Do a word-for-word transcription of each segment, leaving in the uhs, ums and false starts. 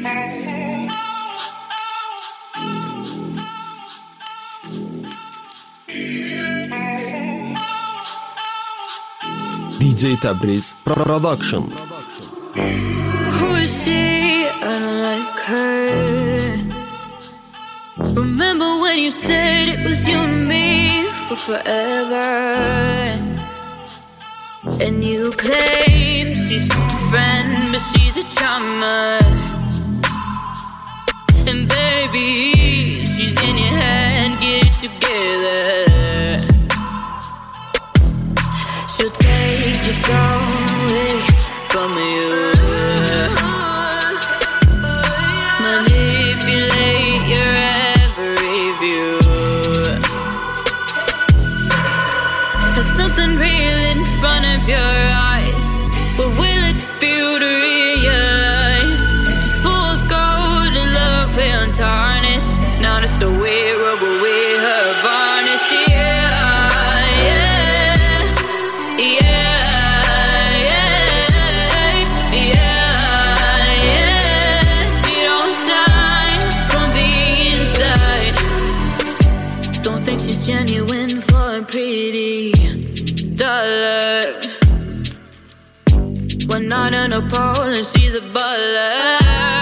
D J Tabriz Production. Who is she? I don't like her. Remember when you said it was you and me for forever? And you claim she's just a friend, but she's a charmer. And baby, she's in your head, get it together. She'll take your soul away from you, manipulate your every view. Has something real in front of your eyes, but will it feel to realize? She's fool's gold and love and tarnish. Now that's the way, rub away her varnish. Yeah, yeah. Genuine for a pretty dollar. We're not on a pole and she's a butler.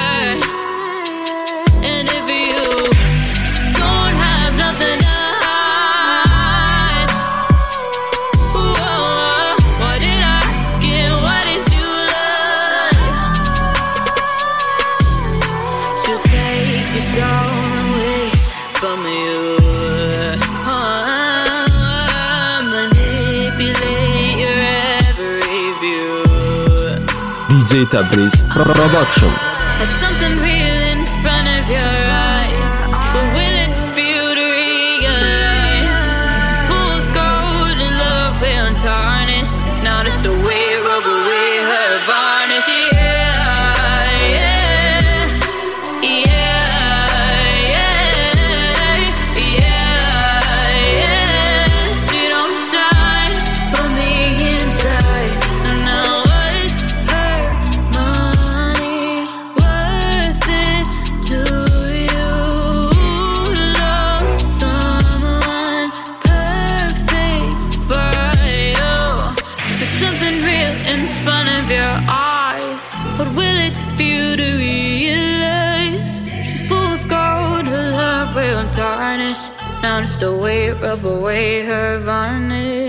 And if you don't have nothing to hide, whoa, what did I ask you? What did you like? She'll take your soul away from you. D J Tabriz Production. Has something real in front of your eyes, but will it feel to realize? Fool's gold and love and tarnish. Now that's the way, rub away her varnish. Yeah, yeah, yeah, yeah, yeah, yeah. She don't shine from the inside. I know what is her money worth it to you? Love someone perfect for you. There's something real in front of your eyes. What will it feel to realize? She's fool's gold, her love will tarnish. Now it's the way, rub away her varnish.